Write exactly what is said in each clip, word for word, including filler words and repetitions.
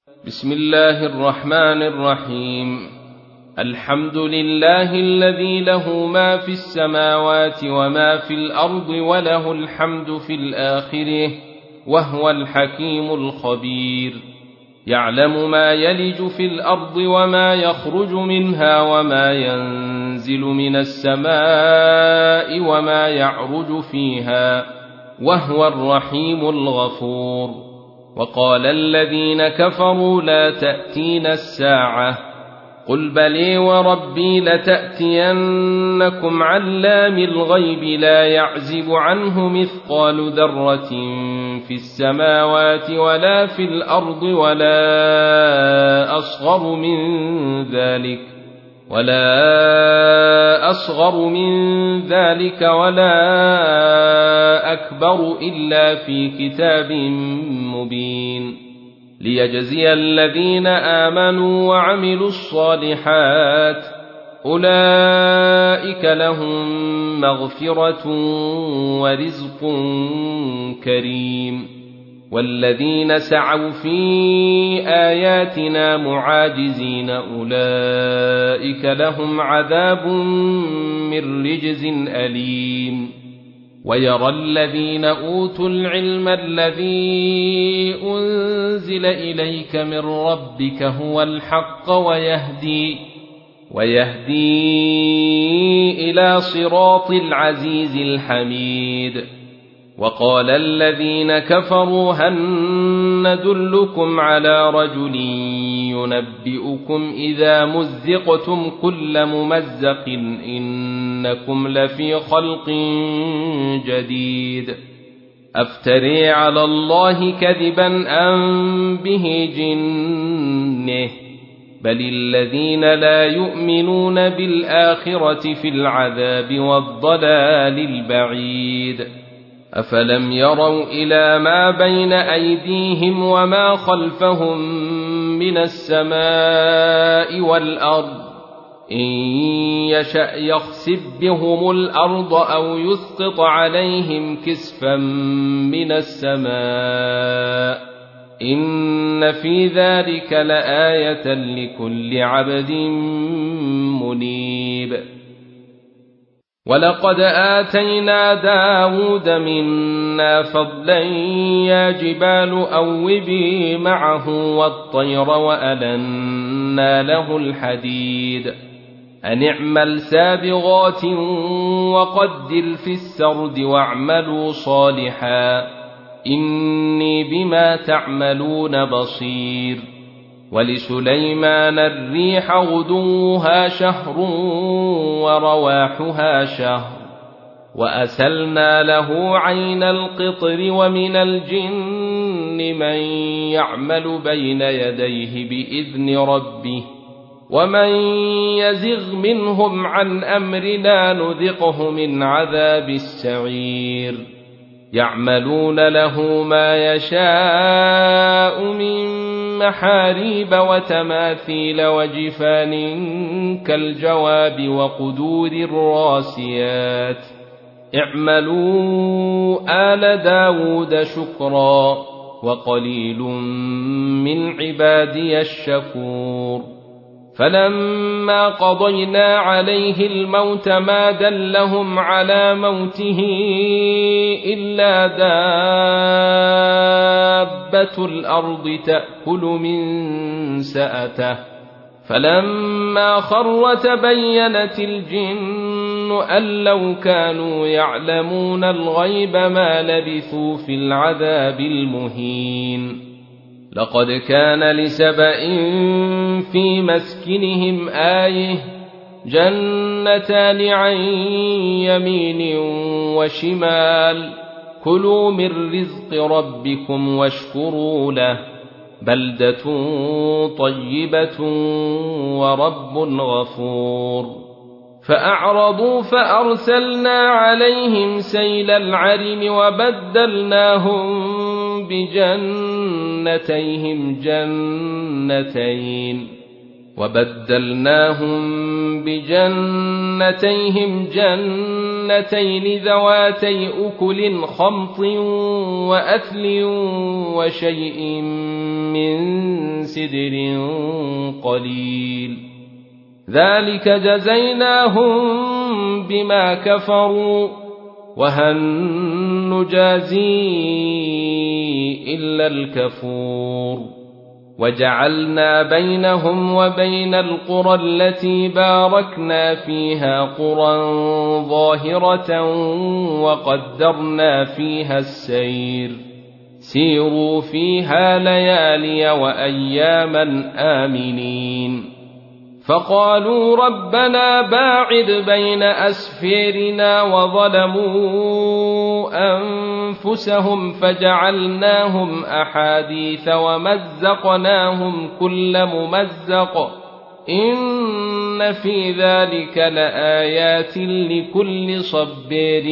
بسم الله الرحمن الرحيم. الحمد لله الذي له ما في السماوات وما في الأرض وله الحمد في الآخرة وهو الحكيم الخبير. يعلم ما يلج في الأرض وما يخرج منها وما ينزل من السماء وما يعرج فيها وهو الرحيم الغفور. وقال الذين كفروا لا تأتينا الساعة قل بلي وربي لتأتينكم علام الغيب لا يعزب عنه مثقال ذرة في السماوات ولا في الأرض ولا أصغر من ذلك ولا أصغر من ذلك ولا أكبر إلا في كتاب مبين ليجزي الذين آمنوا وعملوا الصالحات أولئك لهم مغفرة ورزق كريم. والذين سعوا في آياتنا معاجزين أولئك لهم عذاب من رجز أليم. ويرى الذين أوتوا العلم الذي أنزل إليك من ربك هو الحق ويهدي ويهدي إلى صراط العزيز الحميد. وقال الذين كفروا هل ندلكم على رجل ينبئكم إذا مزقتم كل ممزق إنكم لفي خلق جديد أفتري على الله كذبا أم به جنه بل الذين لا يؤمنون بالآخرة في العذاب والضلال البعيد. أفلم يروا إلى ما بين أيديهم وما خلفهم من السماء والأرض إن يشأ يخسف بهم الأرض أو يسقط عليهم كسفا من السماء إن في ذلك لآية لكل عبد منيب. ولقد آتينا داود منا فضلا يا جبال أوبي معه والطير وألنا له الحديد أن اعمل سابغات وقدر في السرد واعملوا صالحا إني بما تعملون بصير. ولسليمان الريح غدوها شهر ورواحها شهر وأسلنا له عين القطر ومن الجن من يعمل بين يديه بإذن ربه ومن يزغ منهم عن أمرنا نذقه من عذاب السعير. يعملون له ما يشاء من محاريب وتماثيل وجفان كالجواب وقدور الراسيات اعملوا آل داود شكرا وقليل من عبادي الشكور. فلما قضينا عليه الموت ما دلهم على موته إلا دابة الأرض تأكل من سأته فلما خر تبينت الجن أن لو كانوا يعلمون الغيب ما لبثوا في العذاب المهين. لقد كان لسبإ في مسكنهم آية جنتان عن يمين وشمال كلوا من رزق ربكم واشكروا له بلدة طيبة ورب غفور. فأعرضوا فأرسلنا عليهم سيل العرم وبدلناهم بجنتيهم جنتين وبدلناهم بجنتيهم جنتين ذواتي أكل خمط وأثل وشيء من سدر قليل ذلك جزيناهم بما كفروا وهل نجازي إلا الكفور وجعلنا بينهم وبين القرى التي باركنا فيها قرى ظاهرة وقدرنا فيها السير سيروا فيها ليالي وأياما آمنين فقالوا ربنا باعد بين أسفيرنا وظلموا أنفسهم فجعلناهم أحاديث ومزقناهم كل ممزق إن في ذلك لآيات لكل صبير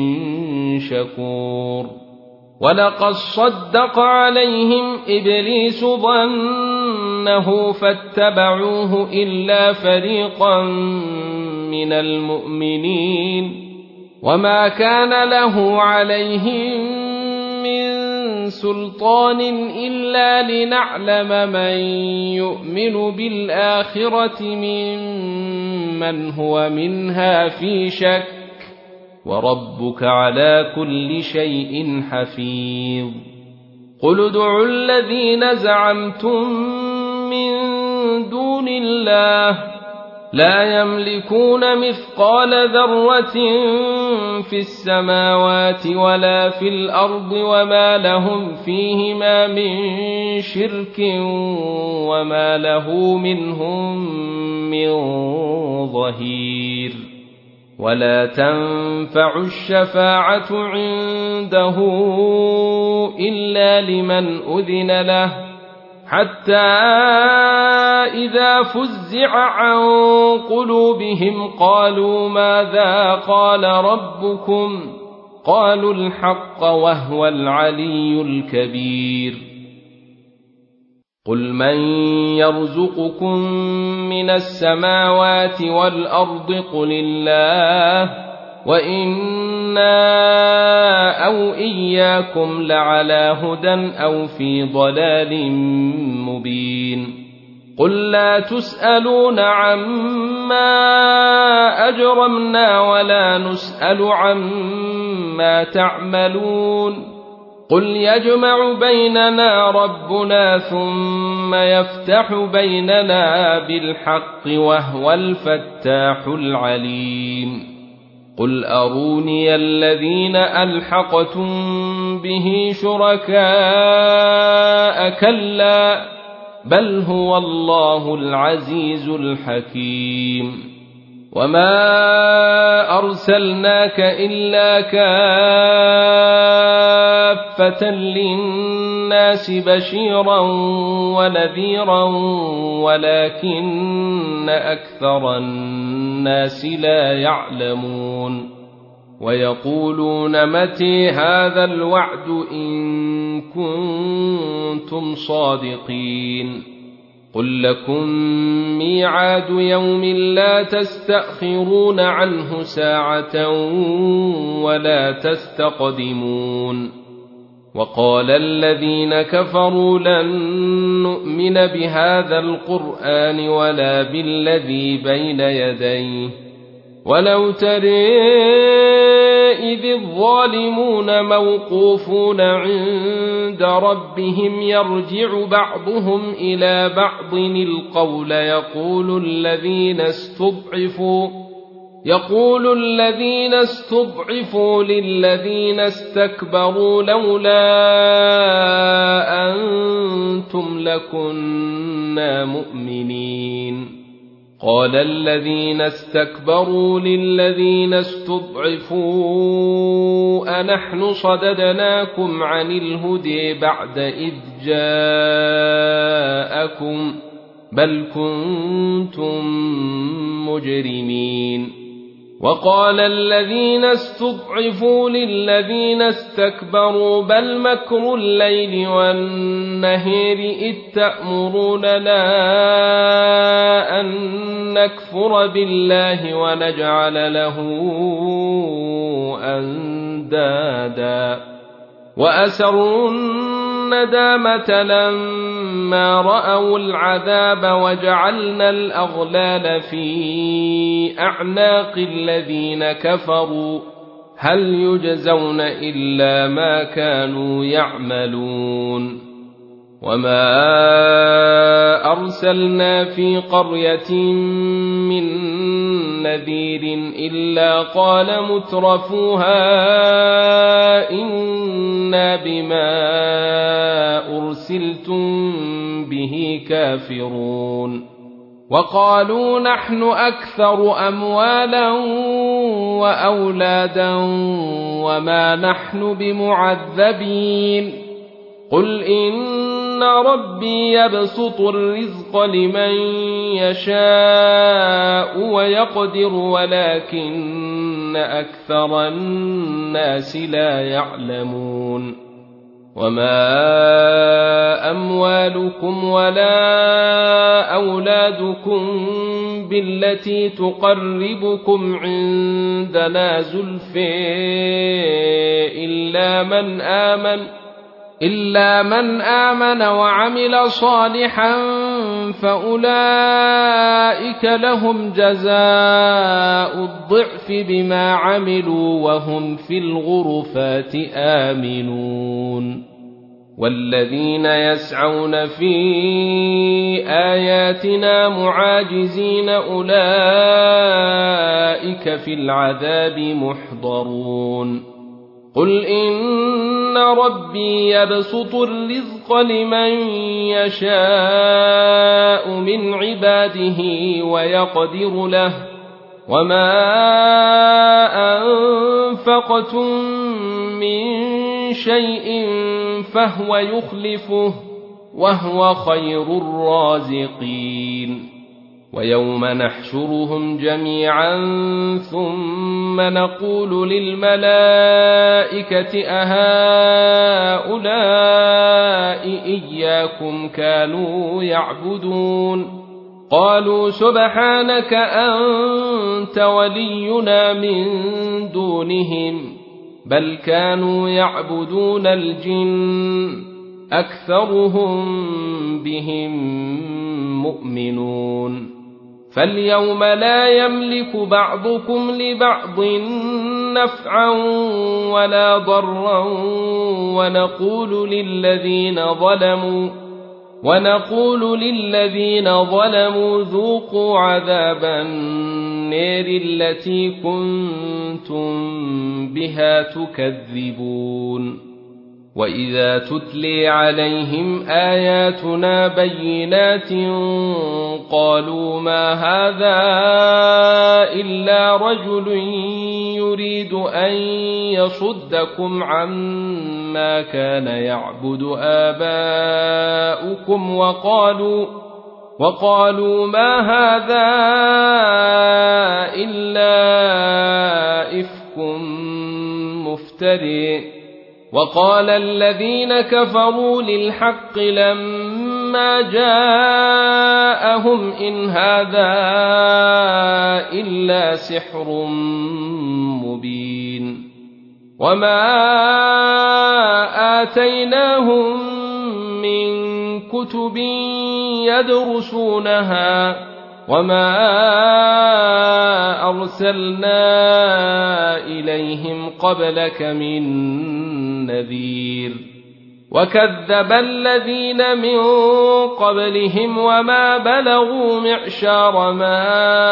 شكور ولقد صدق عليهم إبليس ظنه فاتبعوه إلا فريقا من المؤمنين وما كان له عليهم من سلطان إلا لنعلم من يؤمن بالآخرة ممن هو منها في شك وربك على كل شيء حفيظ قل ادعوا الذين زعمتم من دون الله لا يملكون مثقال ذرة في السماوات ولا في الأرض وما لهم فيهما من شرك وما له منهم من ظهير ولا تنفع الشفاعة عنده إلا لمن أذن له حتى إذا فزع عن قلوبهم قالوا ماذا قال ربكم قالوا الحق وهو العلي الكبير قل من يرزقكم من السماوات والأرض قل الله وإنا أو إياكم لعلى هدى أو في ضلال مبين قل لا تسألون عما أجرمنا ولا نسأل عما تعملون قل يجمع بيننا ربنا ثم يفتح بيننا بالحق وهو الفتاح العليم قل أروني الذين ألحقتم به شركاء كلا بل هو الله العزيز الحكيم وما أرسلناك إلا كافة للناس بشيرا ونذيرا ولكن أكثر الناس لا يعلمون ويقولون متى هذا الوعد إن كنتم صادقين قل لكم ميعاد يوم لا تستأخرون عنه ساعة ولا تستقدمون وقال الذين كفروا لن نؤمن بهذا القرآن ولا بالذي بين يديه ولو ترى إذ الظالمون موقوفون عند ربهم يرجع بعضهم إلى بعض القول يقول الذين استضعفوا يقول الذين استضعفوا للذين استكبروا لولا أنتم لكنا مؤمنين قال الذين استكبروا للذين استضعفوا أنحن صددناكم عن الهدى بعد إذ جاءكم بل كنتم مجرمين وقال الذين استضعفوا للذين استكبروا بل مكر الليل والنهار إذ تأمروننا أن نكفر بالله ونجعل له أندادا وأسروا الندامة لما رأوا العذاب وجعلنا الأغلال في أعناق الذين كفروا هل يجزون إلا ما كانوا يعملون وما أرسلنا في قرية من نذير إلا قال مترفوها إنا بما أرسلتم به كافرون وقالوا نحن أكثر أموالا وأولادا وما نحن بمعذبين قل إن ربي يبسط الرزق لمن يشاء ويقدر ولكن أكثر الناس لا يعلمون وما أموالكم ولا أولادكم بالتي تقربكم عندنا زلفى إلا من آمن إلا من آمن وعمل صالحا فأولئك لهم جزاء الضعف بما عملوا وهم في الغرفات آمنون والذين يسعون في آياتنا معاجزين أولئك في العذاب محضرون قل إن ربي يبسط الرزق لمن يشاء من عباده ويقدر له وما أنفقتم من شيء فهو يخلفه وهو خير الرازقين ويوم نحشرهم جميعا ثم نقول للملائكة أهؤلاء إياكم كانوا يعبدون قالوا سبحانك أنت ولينا من دونهم بل كانوا يعبدون الجن أكثرهم بهم مؤمنون فاليوم لا يملك بعضكم لبعض نفعا ولا ضرا ونقول للذين ظلموا ونقول للذين ظلموا ذوقوا عذاب النار التي كنتم بها تكذبون وإذا تتلي عليهم آياتنا بينات قالوا ما هذا إلا رجل يريد أن يصدكم عما كان يعبد آباؤكم وقالوا وقالوا ما هذا إلا إفك مفتري وقال الذين كفروا للحق لما جاءهم إن هذا إلا سحر مبين وما آتيناهم من كتب يدرسونها وما أرسلنا إليهم قبلك من نذير وكذب الذين من قبلهم وما بلغوا معشار ما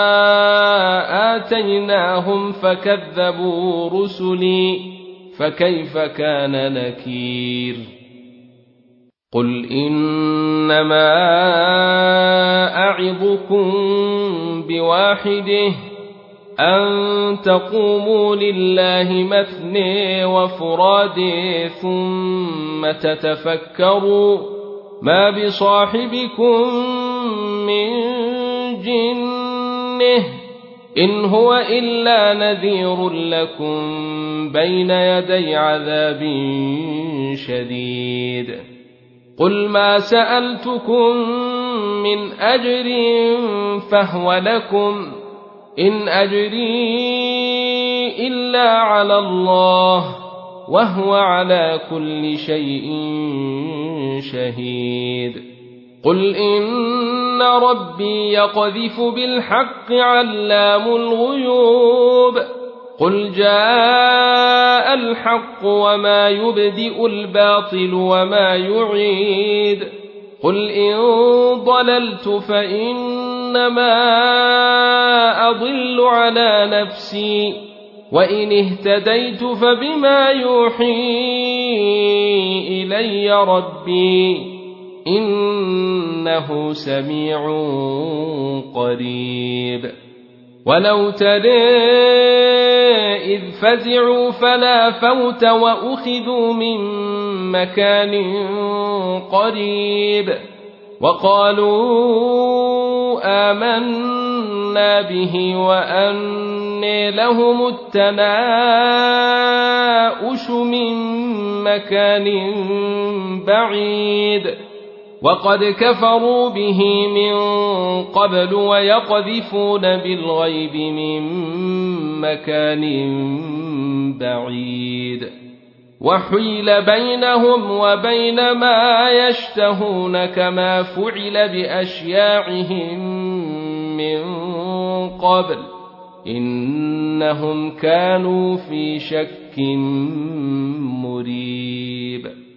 آتيناهم فكذبوا رسلي فكيف كان نكير قل إنما أعظكم بواحده أن تقوموا لله مثني وفرادي ثم تتفكروا ما بصاحبكم من جنه إن هو إلا نذير لكم بين يدي عذاب شديد قل ما سألتكم من أجر فهو لكم إن أجري إلا على الله وهو على كل شيء شهيد قل إن ربي يقذف بالحق علام الغيوب قل جاء الحق وما يبدئ الباطل وما يعيد قل إن ضللت فإنما أضل على نفسي وإن اهتديت فبما يوحي إلي ربي إنه سميع قريب ولو ترى إذ فزعوا فلا فوت وأخذوا من مكان قريب وقالوا آمنا به وأنى لهم التناؤش من مكان بعيد وقد كفروا به من قبل ويقذفون بالغيب من مكان بعيد وحيل بينهم وبين ما يشتهون كما فعل بأشياعهم من قبل إنهم كانوا في شك مريب